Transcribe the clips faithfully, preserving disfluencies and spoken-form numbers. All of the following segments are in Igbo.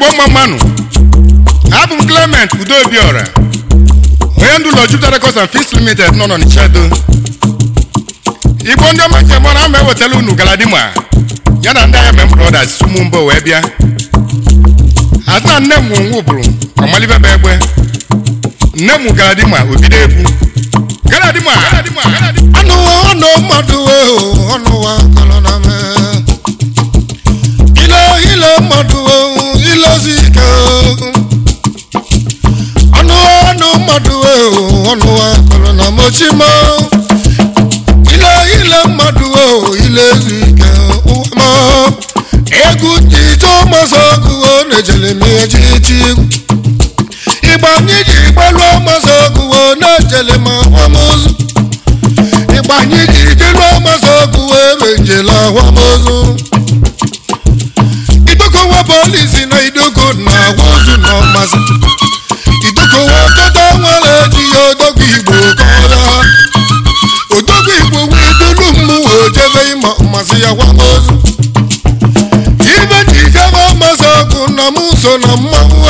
Igbo mmanụ abụ m Clement Udobiora onye ndu ụlọ Jupiter Records and Films Limited nọ n'Ọnịcha. Igbo ndị ọma nke mụ na m ewetala unu Galadima ya na ndị Ayamem Brothers Sumumbo wee bịa. Ada nne m nwu bụrụ Ọmalibe bụ egbe. Nne m Galadima obido egwu. Galadima anụ ọnụ mmadụ ọnụ wa kalana me ile ile mmadụ ile zike ọnụ ọnụ mmadụ ọnụ wa kalana mochima ile ile mmadụ ile zike ụma egwu tito masogu na-ejele m ejiti igba anyị ji gbalụọ masogu na-ejele m akwamozu igba anyị ji gbalụọ masogu na-ejele akwamozu idokowa polisi na idoko na agwaozu na ọmasị idokowa ọtọtọ nwere eji ya odogwu Igbo kọrọ odogwu Igbo wee dolu mmụọ ojebe ịma ọmasị ya akwamozu ibe njijebe masogu na muso na mmanwụ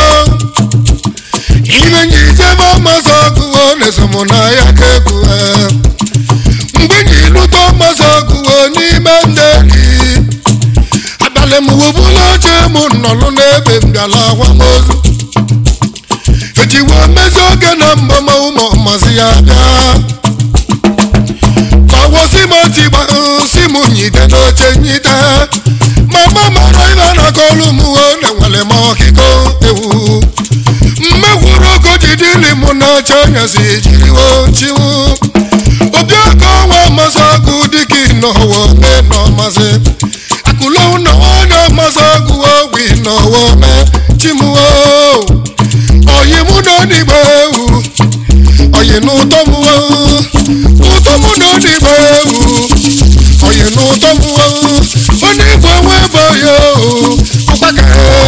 ibe njijebe masogu na-esomo na ya kekwu mgbe nyiluto masogu n'ime ndeli abịala m webula oche m nọlụ n'ebe mbịala akwamozu ejiwe mmezi oge na mbama ụmụ ọmasị ya bịa kawosi m otigba si m nyite n'oche nyite mama mara ibe na kọlụ m na-enwere m ọkịkọ ewu mmegwuru ogo jidili mụ na-acha anyasị jiriwo chiwu obiaka ọnwa masogu dịka ịnọwọ me n'ọmasị akụlụ na onye masogu ogwi n'ọwọ me chimuwo oyi mụ na n'igbo ewu oyi n'ụtọ m ụtọ mụ na n'igbo ewu oyi n'ụtọ m onye igbo nwe ebe oyi ọgbaka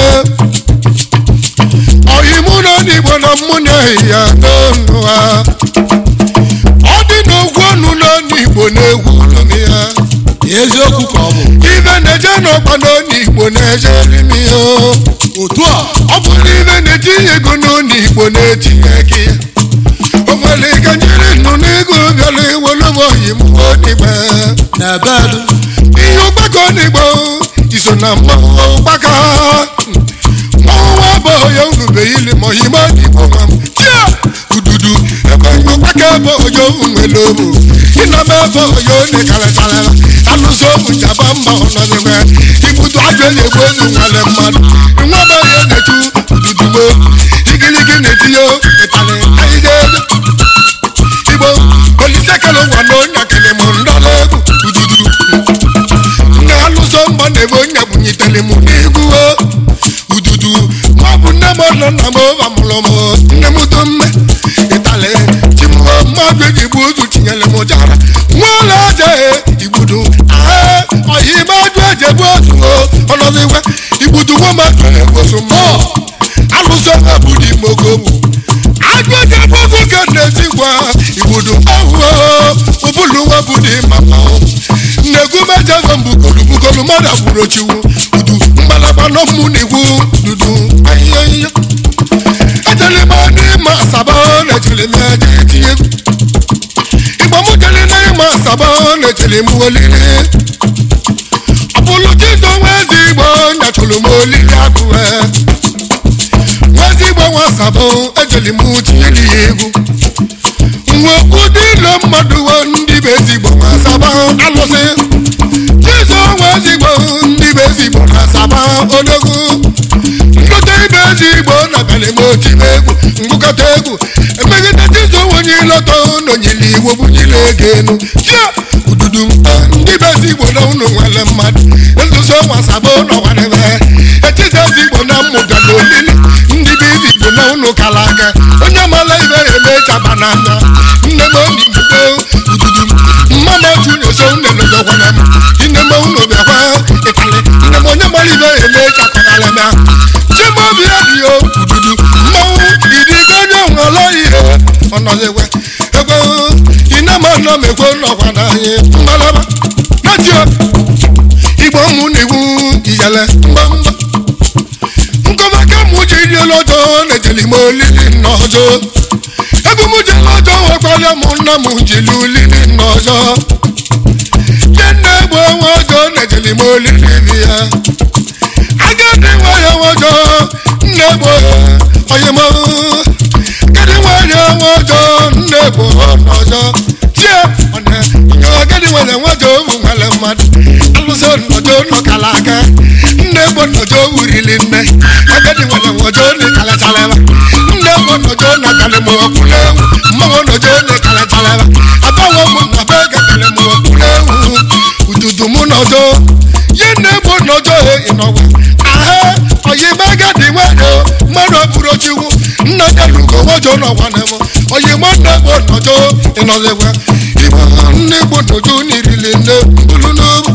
oyi mụ na n'igbo na mmụnye ya n'ọnụ ha ọ dị n'ogwu ọnụ na n'igbo na-egwu ọnụ ya eziokwu ka ọ bụ ibe na-eje n'ọkpa n'ọnụ igbo na-eje n'ime ya otu a ọ bụrụ ibe na-etinye ego n'ọnụ igbo na-etinye gị o nwere ike nyere nnụ n'ego bịara iwere m oyi m onigbe na bedu ihe ọgbakọ n'igbo iso na mmanwụ ọgbaka mmanwụ bụ onye unubeghịli ma oyime n'igbo nwa m tia ududu ebe ihe ọgbaka ebe onye nwere obu ịna m ebe onye one karịcharịla alụso obu jaba mba ọnọdụwe ibudu ajọ eji egbu ozu nwere mmadụ nwa bụ onye na-etu ududugbo igiligi na-etinye ịtalị ahịhịa ego igbo olise kele ụwa na onye kele m ndọla egwu ududu nne alụso mbọ na-ebe onye bunyitere m n'egwu ududu ma ọ bụ nne m ọnọ nna m amụrụ m nne m do mme ịtalị chimụọ mmadụ eji gbu ozu tinyere m jara nwere aja igbudu ee oyi mmadụ eji egbu ozu ọnọdụwe igbudu nwomadụ na-egboso m alụso ha bụ dị mogogbu agụje bụbụ ka na-eti gwa igbudu ahụhụ ụbụlụ nwa bụ dị mama nnegwu mejego mbukolu bukolu mmadụ gburu chiwu udu mgbalaba n'ọmụ n'igwu dudu ahịhịa ihe ejele m n'ịma asaba na-ejele m eje etinye igbo m jele n'ịma asaba na-ejele m olili ọbụlụ jizo nwezi igbo nyachụlụ m olili agụwe nwezi igbo nwa asaba ejele m tinyere ya egwu nwe ụdị ilo mmadụ ndị be ezigbo nwa asaba alụsị jizo nwezigbo ndị be ezigbo na asaba odogwu nlọta ibe ezigbo na bịara m otibe egwu ngụkọta egwu emegide jizo onye ịlọta nọnyere iwu bunyere ego enu tia ududu ndị be ezigbo na unu nwere mmadụ nzuzo nwa asaba nọwarebe echize ezigbo na mmụga na olili ndị be ezigbo na unu kala aka onye mara ibe emechaba n'anya nne m obi mgbe ududu mmadụ otu nyeso unelozokwana m nne m unu bịakwa ịtalị nne m onye mara ibe emechakọgara m ya chimobi adịghị ududu mmanwụ idigo onye nwere ihe ọnọdụwe ego ine m anọ m ekwe nọkwa n'anyị mgbalaba natio igbo mụ na iwu ijele mgbamgba nkọbaka jeli m olili n'ọzọ ebe m jeli ọjọ nwekwara m nna m jeli olili n'ọzọ nne bụ onwe ọjọ na-ejeli m olili bi ya agadi nwanyị ọjọ nne bụ onye m agadi nwanyị ọjọ nne bụ n'ọzọ tie ọna agadi nwanyị ọjọ bụ nwere mmadụ alụso n'ọjọ nọkala aka nne bụ n'ọjọ wurili nne agadi nwanyị ọjọ n'ịkalachalaba nne bụ n'ọjọ na-akalị m ọkwụla ewu mmanwụ n'ọjọ n'ịkalachalaba abawo m na be gakale m ọkwụla ewu ududu m n'ọjọ ye nne bụ n'ọjọ ịnọgwa aha oyime agadi nwanyị mmadụ ọbụrụ chukwu nna jalugo nwọjọ n'ọgwana m oyime nne bụ n'ọjọ ịnọzikwa ịgba nne bụ n'ọjọ n'irili nne mbulu n'obu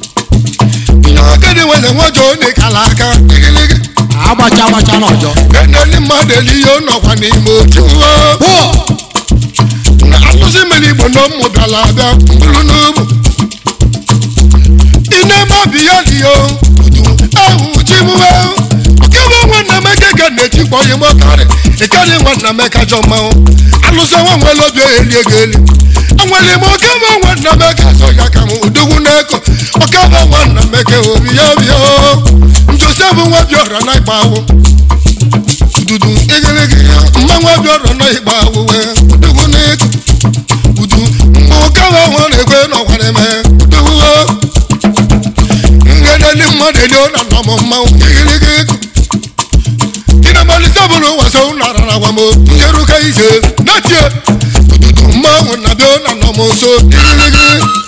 agadi nwanyị nwọjọ n'ịkala aka igiligi agbacha agbacha n'ọjọ eneli mmadụ elihe n'ọkwa n'ime otu na alụsị mmiri igbo na ụmụ bịala abịa mbulu n'obu inemabi ya liyo udu ahụ chimuwe okebe nwanna meke ga na-etikpọ yi mọkarị ịkarị nwanna meka jọ mmanwụ alụsị nwa nwere obi eli ego eli anwere m okebe nwanna meke azọ ya ka m udogwu n'eko okebe nwanna meke obi ya bịa njosebụ nwa biọra na ịgba awụ ududu igirigi ya mma nwa biọra na ịgba awụ wee udogwu n'eko udu mgbe okebe nwa na-ekwe n'ọkwara eme udogwu ngedeli mmadụ eli ọ na nọ m mmanwụ igirigi ịna-amalite bụrụ waso nara na gwa m njeruka ije na-etie ududu mmanwụ na bịa na nọ m nso igirigi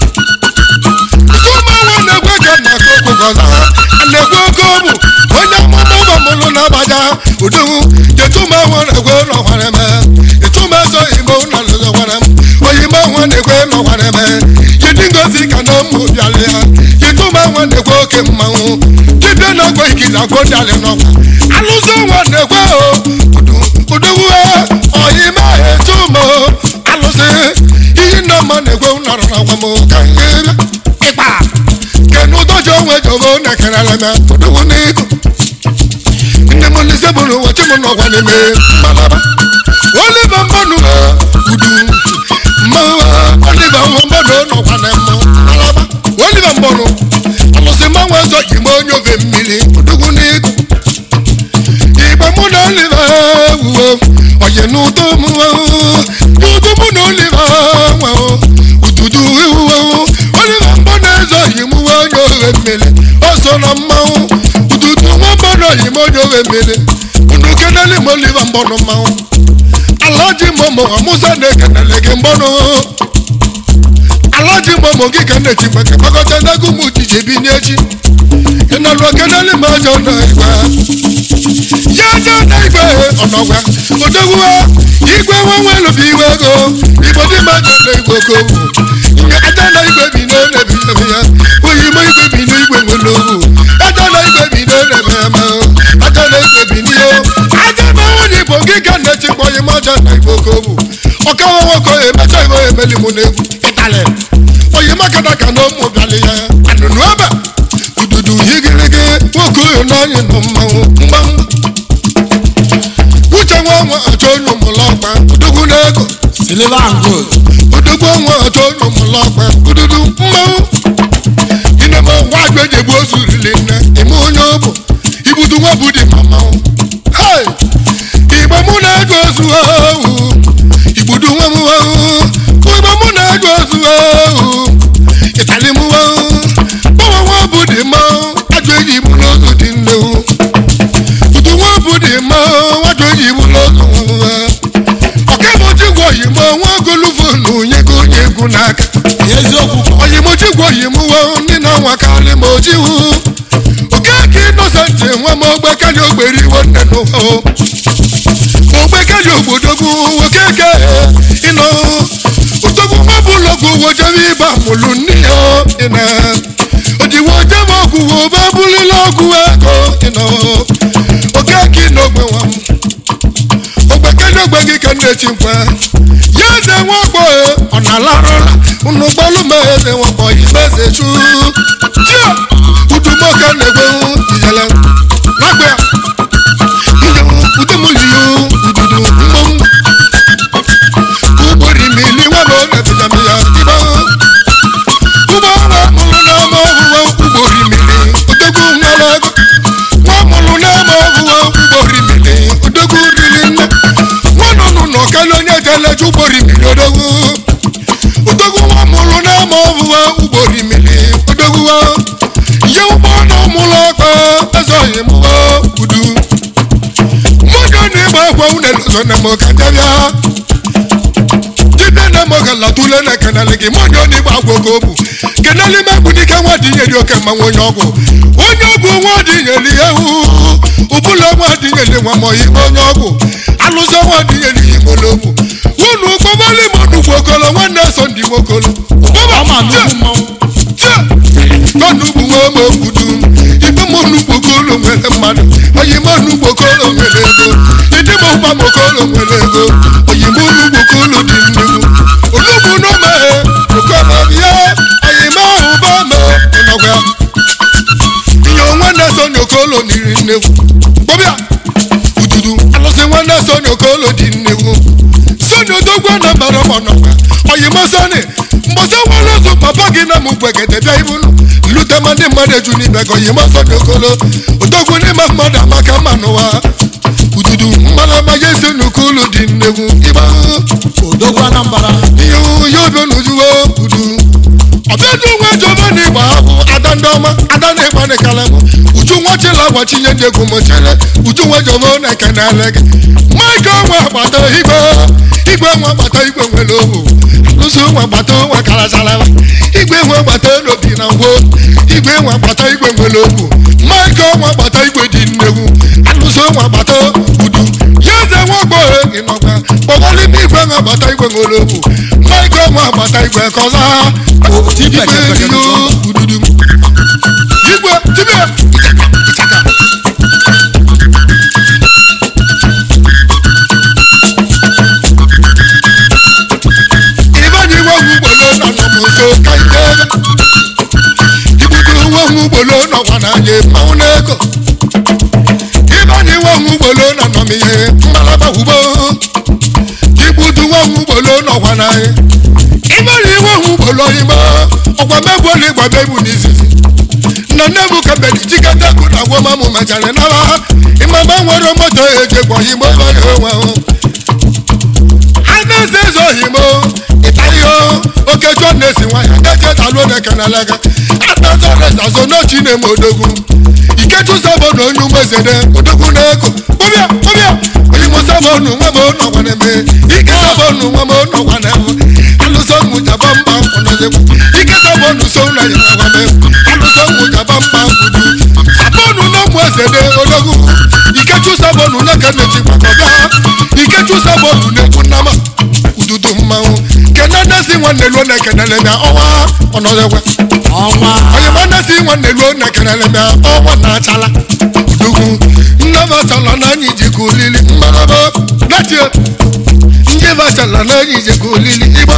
mmanwụ na-ekwe ka na koko gọza na-ekwe oke ọbụ onye mmanụ gbamụlụ na-abaja uduhu jetumanwụ na-ekwe n'ọkwara eme etumeso igbo na lụzọkwara m oyimanwụ na-ekwe n'ọkwara eme yidi ngozi ka na ụmụ bịala ya yetumanwụ na-ekwe oke mmanwụ dibịa na-agwa ikizi agwọdalị n'ọkwa alụsị nwa na-ekwe uduhu oyime etumo alụsị iyi nna mma na-ekwe nọrọ na gwa m ka ịkpa kenu dojo onwe jobo na-ekerele me uduhu n'iko nne m lise bụrụ ụbọchị m n'ọgwa n'ime mmalaba oliva mmanụ udu mmanụ oliva nwa mmanụ n'ọgwa na mmụ mmalaba oliva mmanụ alụsị mmanwụ ọzọ igbe onye ofe mmiri uduhu n'iko igbe mụ na oliva wuo oye n'ụtọ m udu mụ na oliva nwa ududu wuo oliva mmanụ ezo yi mụ onye ofe mmiri o so na mmanwụ ududu nwa mmanụ oyi m onye ofe mmiri unu kenele m oliva mmanụ mmanwụ alaji momo amusa na-ekenele gị mmanụ alaji momo gị ka na-eti maka gbakọta n'ego m ujiji bi n'echi ịnọlụ okenele m ọjọọ na igwe ya aja na igwe ọnọgwa odogwuo igwe nwenwelubi iwe ego igbo dị ma aja na igwe okowu nye aja na igwe bi na-enebi ebe ya oyimo igwe bi n'igwe nwere owu aja na igwe bi na-enebe eme aja na igwe bi n'ihe aja na nwunye igbo gị ka na-echekwa onye maja na igbo okowu ọkawa nwoke emecha igbo emeli mụ n'egwu ịtalị onye makada ka na ụmụ bịalị ya anụnụ ebe ududu higirigi nwoke oyo n'anyị nọ mmanwụ mgbanwe uche nwa nwa achọ onye ụmụlọkpa udugwu n'ego silver and gold udugwu nwa achọ onye ụmụlọkpa ududu mmanwụ inema nwa agwa eji egbu ozu rili nne ime onye ọbụ ibudu nwa bụ dị ma mmanwụ hei igbe mụ na-ego ozu ahụ igbudu nwa m ahụ igbe mụ na-ego ozu ahụ ịtali m ahụ gbanwe nwa bụ dị mmanwụ ajọ eji igbu n'ozu dị nne udu nwa bụ dị mmanwụ ajọ eji igbu n'ozu ọkamochigwe oyimo nwa golufonu nyego onye egwu n'aka eziokwu oyimochigwe oyimo ndị na-anwa karị ma ojiwu okeke inosenti nwa m ogbekali ogbere iwe nne n'ụwa ogbekali ogbodogwu okeke ịnọ odogwu nwa bụ ụlọgwụ wojebe ịba mụlụ nne ya ịna odiwo jebe ọgwụ wobe bụlila ọgwụ ego ịnọ okeke n'ogbe nwa m ogbekali ogbe gị ka na-echi mkpa ya eze nwakpo ọ na-alarụla unu gbalụ ma eze nwakpo imeze chu chia udumoke na-egwe ijele nakwa ya ijewu udumuliyo okele onye teleju ugboro imili odogwu odogwu nwa mụrụ n'ama ọbụwa ugboro imili odogwu ihe ụgbọ na ụmụlọ ọkpa ezoghị mụwa udu mmadụ na-egba akwa unelozo na moka bịabịa dibịa na moka latule na kenali gị mmadụ na-egba akwa oge obu kenali megbu dike nwa dịnyeri oke mmanwụ onye ọgwụ onye ọgwụ nwa dịnyeri ewu ụbụla nwa dịnyeri nwa mọghị onye ọgwụ alụsọ nwa dịnyeri imologwu unu kpọbali m nnukwu okolo nwanne so ndị nwokolo tọnugbu nwa ma okwudu ibe m nnukwu okolo nwere mmadụ oyi m nnukwu okolo nwere ego ịdị m ụgba m okolo nwere ego oyi m nnukwu okolo dị nnukwu onugbu n'omeghe okolobịa oyi m ahụ ba ma ọnọgwa ihe nwanne so n'okolo niri nnekwu gbọbịa ududu alụsị nwanne so n'okolo dị nnekwu soni odogwu na mbara ọnọgwa oyi m soni mbọsọ nwere ozu papa gị na mụ gwegede bịa ibu lute ma ndị mmadụ eju n'ibe gị oyi m soni okolo odogwu n'ime mmadụ amaka mma n'ụwa ududu mmalama ya esi n'okolo dị nnekwu ịgba odogwu Anambra ihe ya obi n'ujuwo udu ọbịadụ nwa jọba n'ịgba ahụ ada ndị ọma ada na-ịgba n'ekele m uju nwa chila gwa chinye ndị egwu m chere uju nwa jọba na-ekenele gị maịka nwa agbata igwe igwe nwa agbata igwe nwere ohu alụsị nwa agbata nwa karacharala igwe nwa agbata n'obi na ngwo igwe nwa agbata igwe nwere ohu maịka nwa agbata igwe dị nnegwu alụsị nwa agbata udu ya eze nwa gbọghọ ịnọkwa kpọgọlị m igwe nwa agbata igwe nwere ohu maịka nwa agbata igwe kọza igwe dị ududu igwe tibia ịchaka ibani nwa ugbolo nọ n'ọmụso ka ide ibudu nwa ugbolo nọkwa n'anya mmanwụ n'ego ibani nwa ugbolo nọ n'ọmịhe mmalaba ugbo ibudu nwa ugbolo nọkwa n'anya ibani nwa ugbolo ime ọgwa megbuo na ịgba megbu n'izizi na nne m ka mbedi jikọta kụ na agwa mamụ machara n'ala ịmama nwere moto ejekwa igbo bara onwe ahụ ana-eze eze ohimo ịta ihe okechọ na-esi nwanyị na-echetaluo na-ekenalega atazọresazo n'ochi na-eme odogwu ikechusabo na onye umezede odogwu na-eko kpụbịa kpụbịa oyimosabonu nwa m nọkwa na-eme ikesabonu nwa m nọkwa na-eme alụsọ mụjaba mba ọnọzekwu ikesabonu so na ya nagwa m alụsọ mụjaba mba kwudu sabonu na ụmụ ezede odogwu ikechusabonu na-ekenechikwa ikechusabonu na-ekwu nnama ududu mmanwụ kenanesi nwanne luo na-ekenele bịa ọnwa ọnọzekwe onyemanesi nwanne luo na-ekenele bịa ọnwa na-achala udugwu nnabachala na anyị jikọ olili mmaraba datie ndị bachala na anyị jikọ olili igbo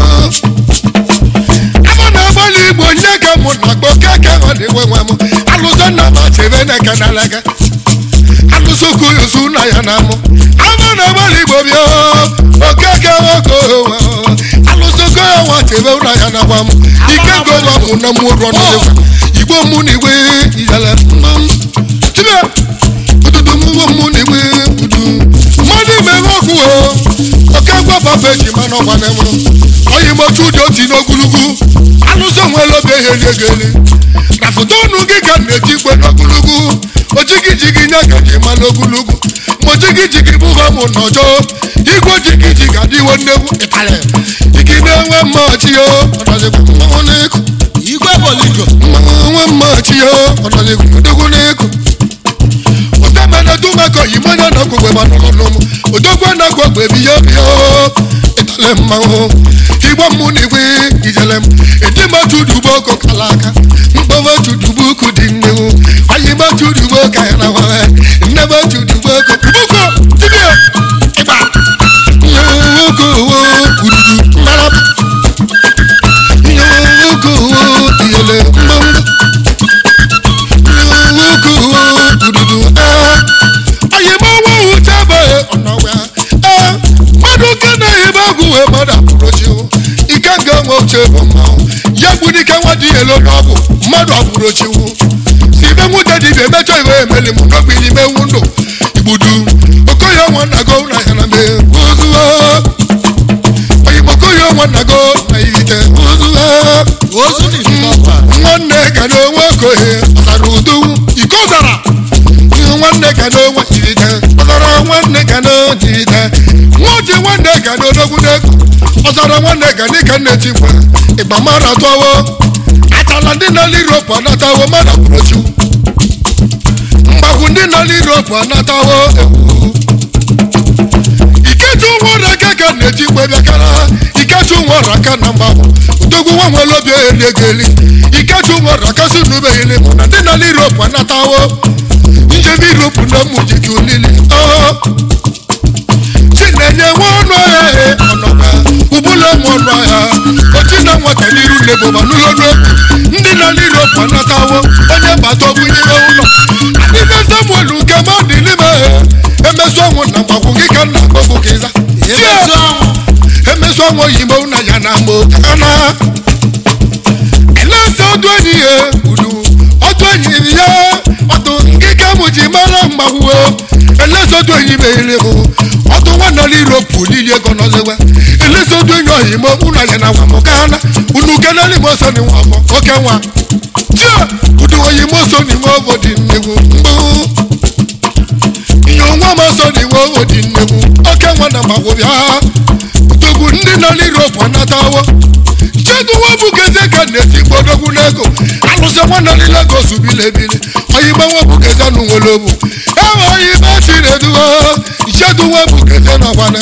ama na-agbalị igbo nye ka mụ na akpọ keke ọ na-enwe nwe m alụsọ nna ma chebe na-ekenele gị alụsọ koyosu na ya na mụ ama na-agbalị igbo bịa okeke nwoke alụsọ koyo nwa chebe na ya na gwa m ike gowa mụ na mụ rọ n'egwa igbo mụ na igwe ijele tibe ududu mụ mụ na igwe udu mmadụ ime nwoke oke gwa papa eji mana ọgwa na mụrụ oyi motu ụjọ ti n'ogologo alụsọ nwere obe ihe na-egeli na foto ọnụ gị ka na-eti igwe n'ogologo ojigijigi nye ka ji ma n'ogologo mojigijigi bụ ha mụ n'ọjọ igwe jigijigi adịwo nnegwu ịtarị ike na-enwe mmachi ya ọnọdịkwa mmanwụ n'eko igwe boligo nwe mmachi ya ọnọdịkwa odogwu n'eko osemene dumeko yimanya na kwegwe ma nọrọ n'ụmụ odogwu na kwegwe bi ya bịa ịtale mmanwụ igbo mmụ na igwe ijele m edimachuduboko kala aka mkpọmachuduboko dị nnegwu ayimachuduboko ya na wawe nnebachuduboko buko dibia ịgba nwoke owo ududu mmaraba nwoke owo iyele mgbọmgbọ nwoke owo ududu ayịmawa uchebe ọnọwa mmadụ ke na-ehibe agwụ wee mmadụ apụrụchi ike nga nwe uche bụ mmanwụ ya gburu ike nwa dị elu n'ọgwụ mmadụ apụrụchiwu si ibe nwute dibịa emechọ iwe emeli m n'ogbe n'ime ewu ndụ igbudu okoye nwa na go na ya na mee ozuo mụtite nwoji nwanne ga na odogwu n'ego ọzara nwanne ga dịka nne chikwa ịgba mara tọwo atala ndị nọ n'Europe anatawo mmadụ bụrụchu mgbagwu ndị nọ n'Europe anatawo ikechu nwere aka ka na-eji mgbe bịakara ikechu nwere aka na mgbagwu odogwu nwa nwere obi elegeli ikechu nwere aka si n'ubeghili mụ na ndị nọ n'Europe anatawo njem Europe na mmụjiki olili chinenye nwa ọnụ ahịa ọnọga ụbụla nwe ọnụ ahịa ochi na nwata n'iru n'eboba n'ụlọ n'okwu ndị nọ n'Europe anatawo onye bata ọgwụ n'ime ụlọ adịbe Samuel nke ma dị n'ime emesu ọnwụ na mgbagwụ gị ka nna gbogbo gị za emesu ọnwụ oyibo na ya na mgbo kana elesa ọdụ enyi ya udu ọdụ enyi ya ọdụ ngịga mụ ji mara mgbagwụ elesa ọdụ enyi mehere mụ ọdụ nwa nọ n'Europe olili ego n'ọzewe elesa ọdụ enyi oyibo ụlọ ya na nwa mụ kana unu keneli m ọsọ n'inwe afọ oke nwa tia udu oyibo so n'inwe ọbọ dị nnegwu mgbụ ihe onwe m ọsọ n'inwe ọbọ dị nnegwu oke nwa na mgbagwụ bịa udogwu ndị nọ n'Europe anatawo cheduwa bụ geze ka na-eti gbodogwu n'ego alụsị nwanne ndị Lagos bilebili oyibo nwa bụ geze nụ nwere obu ewe oyibo chireduo cheduwa bụ geze n'ọkwa